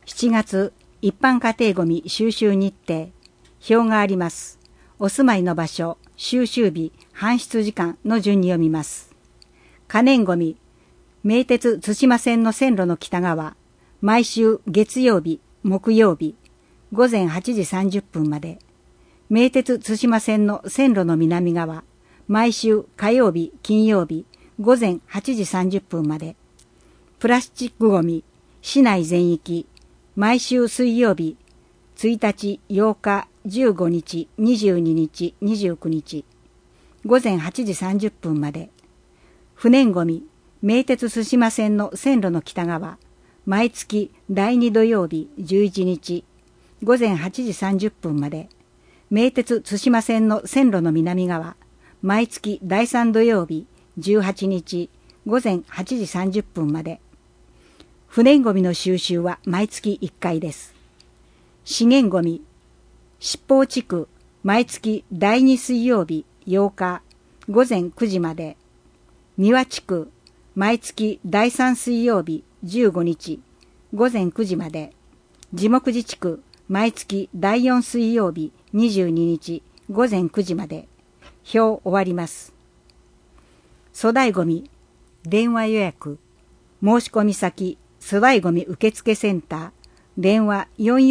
7月一般家庭ごみ収集日程、表があります。お住まいの場所、収集日、搬出時間の順に読みます。可燃ごみ、名鉄津島線の線路の北側、毎週月曜日、木曜日、午前8時30分まで。名鉄津島線の線路の南側、毎週火曜日、金曜日、午前8時30分まで。プラスチックごみ、市内全域、毎週水曜日、1日、8日、15日、22日、29日、午前8時30分まで。不燃ごみ、名鉄津島線の線路の北側、毎月第2土曜日11日、午前8時30分まで。名鉄津島線の線路の南側、毎月第3土曜日18日、午前8時30分まで。不燃ごみの収集は毎月1回です。資源ごみ、七宝地区、毎月第2水曜日8日、午前9時まで。三輪地区、毎月第3水曜日15日、午前9時まで。地木寺地区、毎月第4水曜日22日、午前9時まで。表終わります。粗大ごみ、電話予約、申し込み先、粗大ごみ受付センター、電話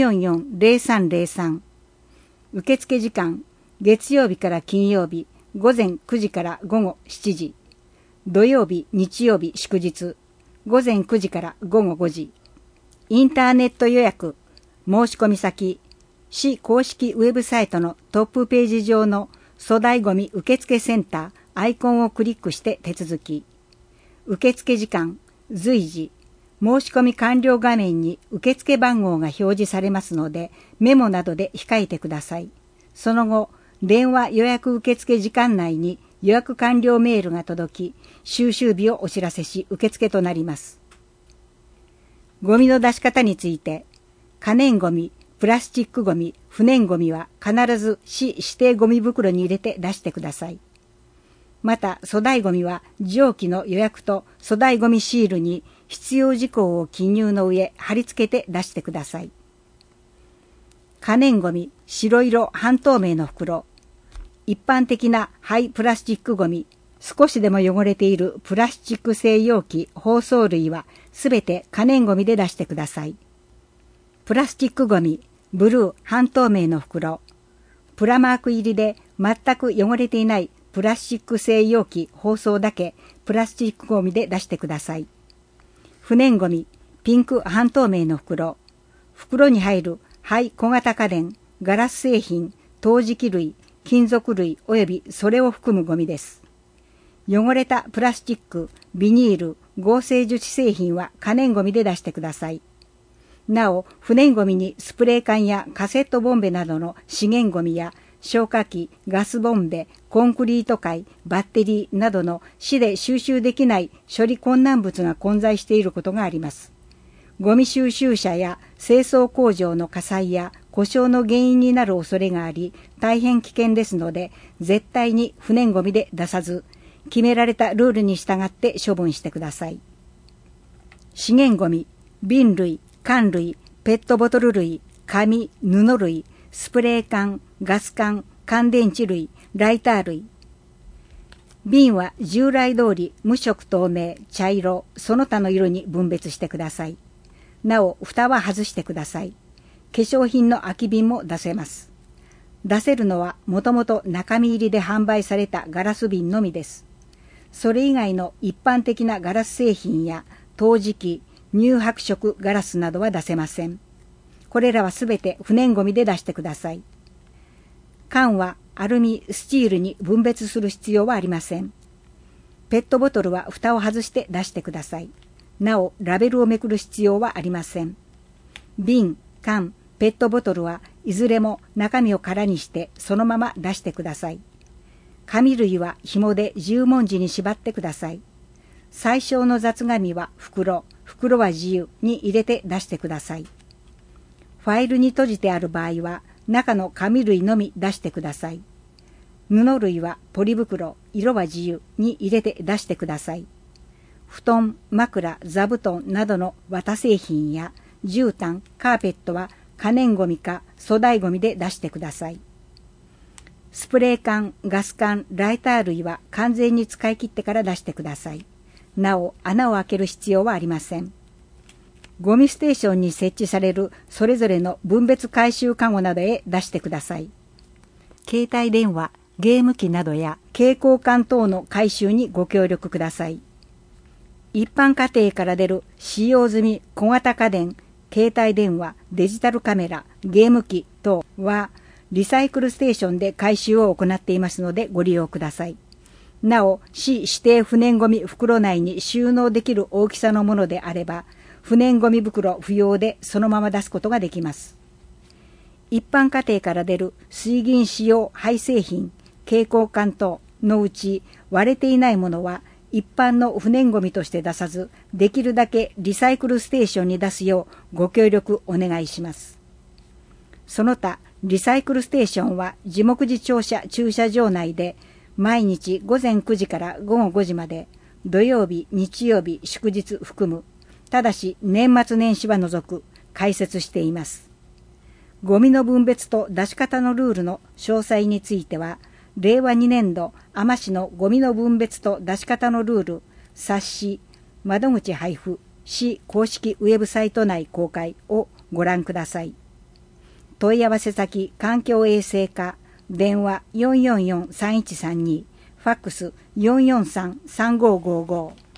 444-0303。受付時間、月曜日から金曜日、午前9時から午後7時。土曜日、日曜日、祝日、午前9時から午後5時。インターネット予約、申し込み先、市公式ウェブサイトのトップページ上の粗大ごみ受付センターアイコンをクリックして手続き。受付時間、随時、申し込み完了画面に受付番号が表示されますので、メモなどで控えてください。その後、電話予約受付時間内に予約完了メールが届き、収集日をお知らせし受付となります。ゴミの出し方について、可燃ゴミ、プラスチックゴミ、不燃ゴミは必ず市指定ゴミ袋に入れて出してください。また、粗大ゴミは上記の予約と粗大ゴミシールに必要事項を記入の上貼り付けて出してください。可燃ゴミ、白色半透明の袋。一般的な廃プラスチックゴミ、少しでも汚れているプラスチック製容器、包装類はすべて可燃ゴミで出してください。プラスチックゴミ、ブルー半透明の袋。プラマーク入りで全く汚れていないプラスチック製容器、包装だけプラスチックゴミで出してください。不燃ゴミ、ピンク半透明の袋。袋に入る廃小型家電、ガラス製品、陶磁器類、金属類及びそれを含むゴミです。汚れたプラスチック、ビニール、合成樹脂製品は可燃ゴミで出してください。なお、不燃ゴミにスプレー缶やカセットボンベなどの資源ゴミや消火器、ガスボンベ、コンクリート塊、バッテリーなどの市で収集できない処理困難物が混在していることがあります。ゴミ収集車や清掃工場の火災や故障の原因になる恐れがあり、大変危険ですので、絶対に不燃ゴミで出さず、決められたルールに従って処分してください。資源ゴミ、瓶類、缶類、ペットボトル類、紙、布類、スプレー缶、ガス缶、乾電池類、ライター類。瓶は従来通り無色透明、茶色、その他の色に分別してください。なお、蓋は外してください。化粧品の空き瓶も出せます。出せるのはもともと中身入りで販売されたガラス瓶のみです。それ以外の一般的なガラス製品や陶磁器、乳白色ガラスなどは出せません。これらはすべて不燃ゴミで出してください。缶はアルミ、スチールに分別する必要はありません。ペットボトルは蓋を外して出してください。なお、ラベルをめくる必要はありません。瓶、缶、ペットボトルはいずれも中身を空にしてそのまま出してください。紙類は紐で十文字に縛ってください。最小の雑紙は袋は自由に入れて出してください。ファイルに閉じてある場合は中の紙類のみ出してください。布類はポリ袋、色は自由に入れて出してください。布団、枕、座布団などの綿製品や絨毯、カーペットは可燃ごみか粗大ごみで出してください。スプレー缶、ガス缶、ライター類は完全に使い切ってから出してください。なお、穴を開ける必要はありません。ゴミステーションに設置されるそれぞれの分別回収カゴなどへ出してください。携帯電話、ゲーム機などや携行缶等の回収にご協力ください。一般家庭から出る使用済み小型家電、携帯電話、デジタルカメラ、ゲーム機等はリサイクルステーションで回収を行っていますのでご利用ください。なお、市指定不燃ごみ袋内に収納できる大きさのものであれば、不燃ごみ袋不要でそのまま出すことができます。一般家庭から出る水銀使用廃製品、携行缶等のうち割れていないものは一般の不燃ごみとして出さず、できるだけリサイクルステーションに出すようご協力お願いします。その他、リサイクルステーションは地木寺庁舎駐車場内で毎日午前9時から午後5時まで、土曜日、日曜日、祝日含む、ただし年末年始は除く開設しています。ゴミの分別と出し方のルールの詳細については、令和2年度海士のゴミの分別と出し方のルール冊子窓口配布市公式ウェブサイト内公開をご覧ください。問い合わせ先環境衛生課、電話444-3132、ファックス443-3555。